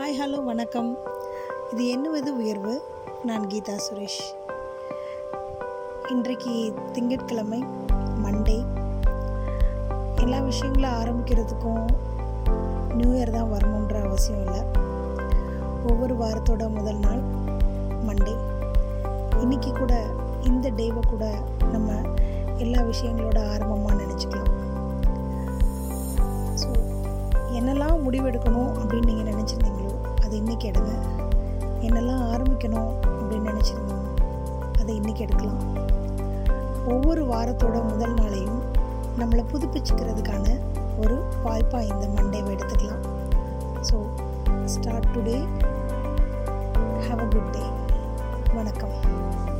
Hi hello வணக்கம். இது எண்ணுவது உயர்வு. நான் கீதா சுரேஷ். இன்றைக்கு திங்கட்கிழமை, மண்டே. எல்லா விஷயங்களும் ஆரம்பிக்கிறதுக்கும் நியூ இயர் தான் வரணுன்ற அவசியம் இல்லை. ஒவ்வொரு வாரத்தோட முதல் நாள் மண்டே. இன்றைக்கி கூட இந்த டேவை கூட நம்ம எல்லா விஷயங்களோட ஆரம்பமாக நினச்சிக்கலாம். ஸோ என்னெல்லாம் முடிவெடுக்கணும் அப்படின்னு நீங்கள் நினச்சிருந்தீங்களோ அதை இன்றைக்கி எடுங்க. என்னெல்லாம் ஆரம்பிக்கணும் அப்படின்னு நினச்சிருந்தீங்களோ அதை இன்றைக்கி எடுக்கலாம். ஒவ்வொரு வாரத்தோட முதல் நாளையும் நம்மளை புதுப்பிச்சுக்கிறதுக்கான ஒரு வாய்ப்பாக இந்த மண்டேவை எடுத்துக்கலாம். So start today. Have a good day. வணக்கம்.